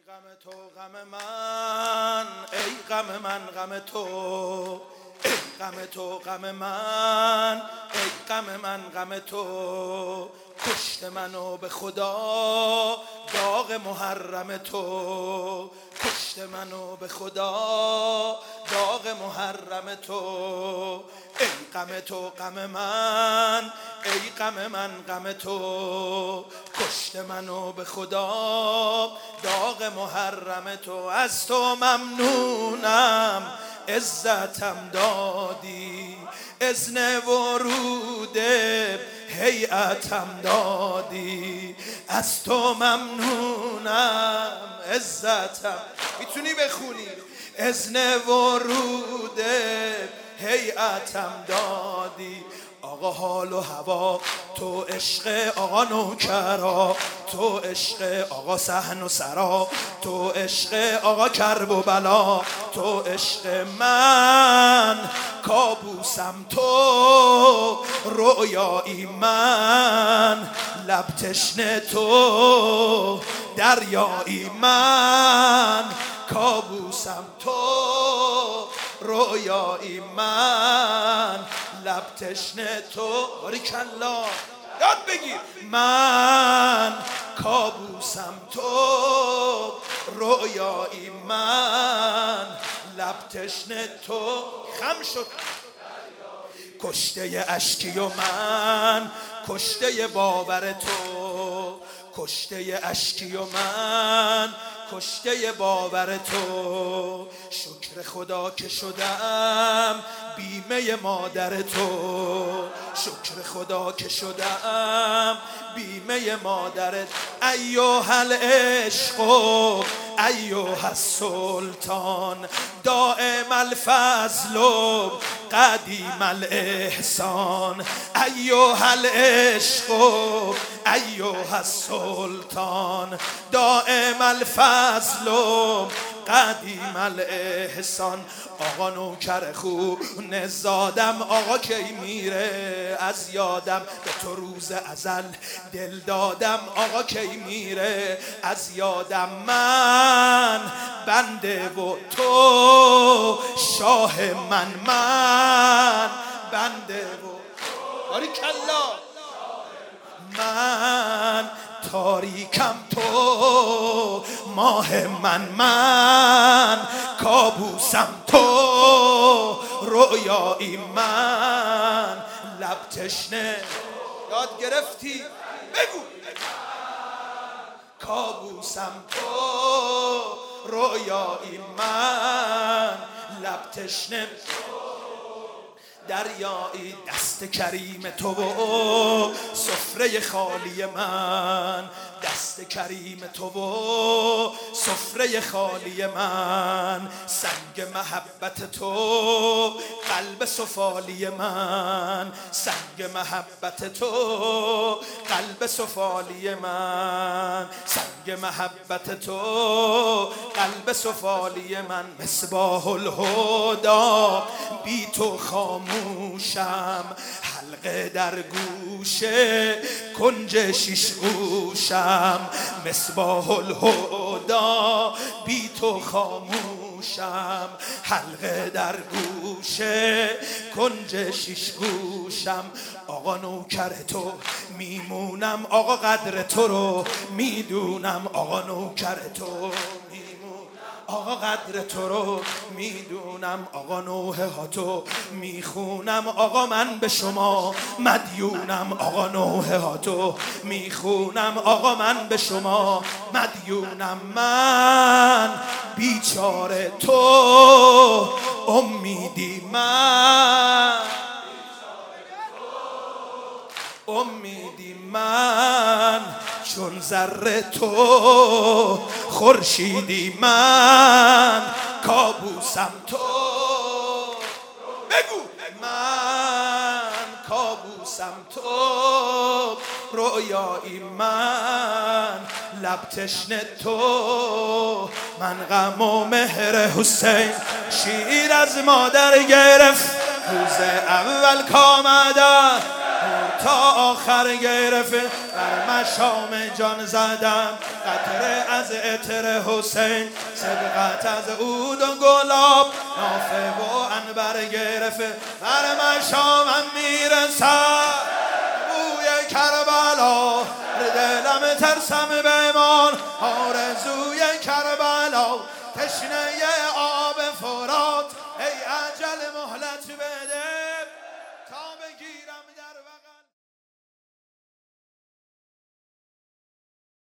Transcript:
غم تو غم من، ای غم من غم تو، ای غم تو غم من، ای غم من غم تو. کشت منو به خدا داغ محرم تو، کشت منو به خدا داغ محرم تو. ای غم تو غم من، ای غم من غم تو. کشت منو به خدا داغ محرم تو. از تو ممنونم عزتم دادی، اذن ورود هیئتم دادی. از تو ممنونم عزتم، میتونی بخونی، اذن ورود هیئتم دادی. آقا حال و هوا تو، عشق آقا نوکرا تو، عشق آقا صحن و سرا تو، عشق آقا کرب و بلا تو، عشق من کابوسم تو، رویایی من لب تشنه تو، دریایی من کابوسم تو، رویایی من لب تشنه تو. باریکلا یاد بگیر. من کابوسم تو، رویایی من لب تشنه تو. خم شد کشته اشکی و من، کشته باور تو، کشته اشکی و من، کشته باور تو. شکر خدا که شدم بیمه مادر تو، شکر خدا که شدم بیمه مادرت. ایها العشق و ایها السلطان، دائم الفضل و قدیم الاحسان. ایها العشق و ایها السلطان، دائم الفضل و قدیم الاحسان. آقا نوکر خون زادم، آقا کی میره از یادم، به تو روز ازل دل دادم، آقا کی میره از یادم. من بنده و تو شاه من بنده و باریکلا. من تاریکم تو ماه من کابوسم تو، رویایی من لب تشنه. یاد گرفتی؟ بگو. کابوسم تو، رویایی من لب تشنه. دریایی دست کریم تو و سفره خالی من، دست کریم تو و سفره خالی من. سنگ محبت تو قلب سفالی من، سنگ محبت تو قلب سفالی من، سنگ محبت تو قلب سفالی من. مصباح الهدی بی تو خاموشم، حلقه در گوشه کنج شیش گوشم. مصباح الهدی بی تو خاموشم، حلقه در گوشه کنج شیش گوشم. آقا نوکر تو میمونم، آقا قدر تو رو میدونم، آقا نوکر تو آقا قدر تو رو میدونم، آقا نوحه ها تو میخونم، آقا من به شما مدیونم، آقا نوحه ها تو میخونم، آقا من به شما مدیونم. من بیچاره تو امیدی من، امیدی من چون ذره تو، خورشیدی من کابوسم تو. بگو. من کابوسم تو، رویایی من لب تشنه تو. من غم و مهر حسین شیر از مادر گرفت، روز اول کامدن تا آخر گرفت. بر مشام جان زدم، قطره از عطر حسین، سبقت از عود و گلاب، نافه و عنبر گرفته بر مشامم میرسد. بوی کربلا دلم ترسم بمان، آرزوی کربلا تشنه آب فرات، ای اجل مهلت بده.